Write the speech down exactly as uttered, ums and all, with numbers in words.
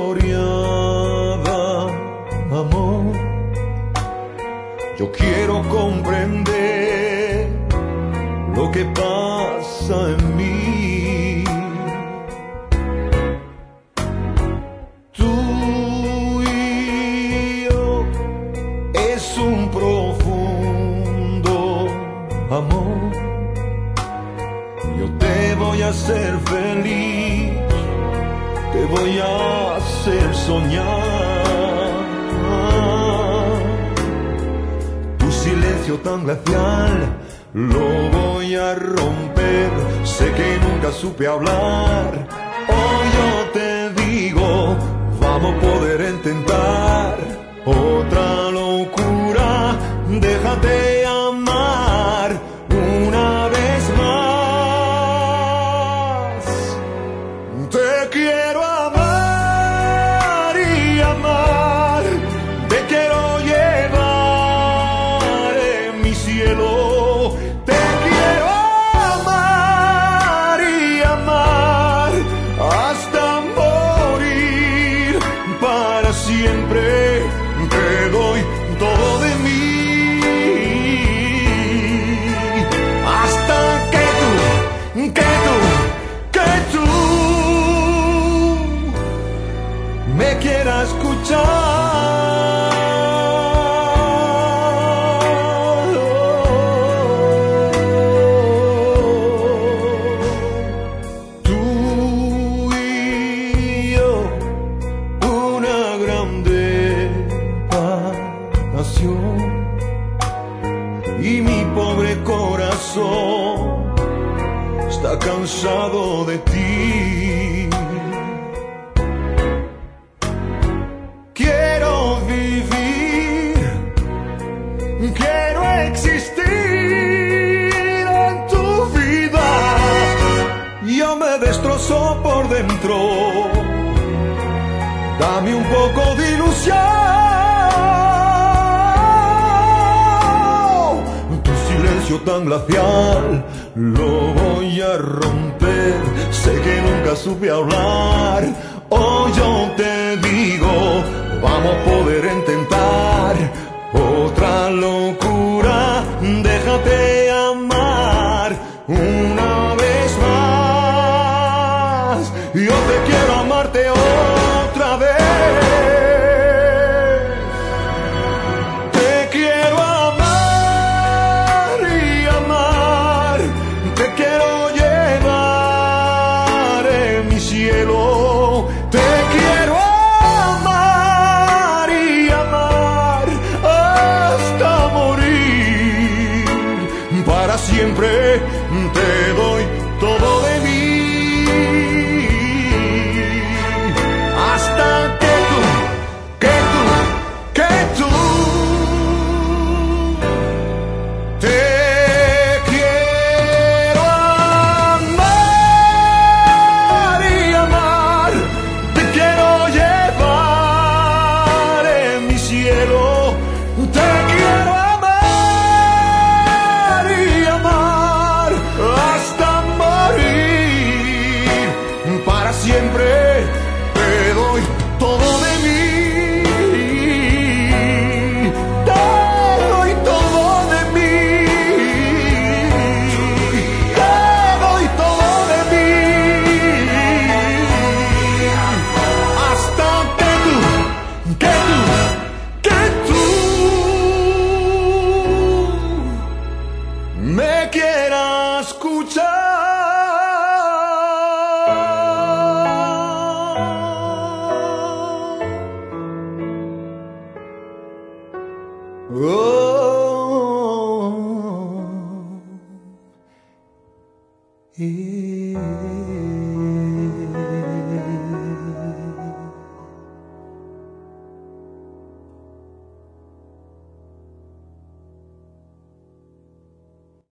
gloriada, amor. Yo quiero comprender lo que pasa en mí. Tú y yo es un profundo amor. Yo te voy a hacer feliz, te voy a hacer soñar. Tu silencio tan glacial lo voy a romper. Sé que nunca supe hablar. Hoy yo te digo, vamos a poder intentar otra locura. Déjate amar una vez más. Te quiero amar y amar. Te quiero llevar en mi cielo. Te quiero amar y amar hasta morir. Para siempre te doy todo de mí. Hasta que tú, que tú, que tú me quieras escuchar. Tú y yo, una grande pasión, y mi pobre corazón está cansado de ti. Quiero vivir, quiero existir en tu vida. Yo me destrozo por dentro. Dame un poco de ilusión. Tu silencio tan glacial lo voy a romper. Sé que nunca supe hablar. Hoy yo te digo, vamos a poder intentar otra locura. Déjate amar una vez más. Yo te quiero amarte otra vez. Te quiero amar y amar. Te quiero llevar en mi cielo. Te quiero amar y amar hasta morir. Para siempre te doy todo de mí. Hasta que tú, que tú, que tú te quiero amar y amar. Te quiero llevar en mi cielo. Te quiero amar y amar hasta morir. Para siempre te doy todo de mí. Te doy todo de mí. Te doy todo de mí. Hasta que tú, que tú, que tú me quieras escuchar. Oh, yeah.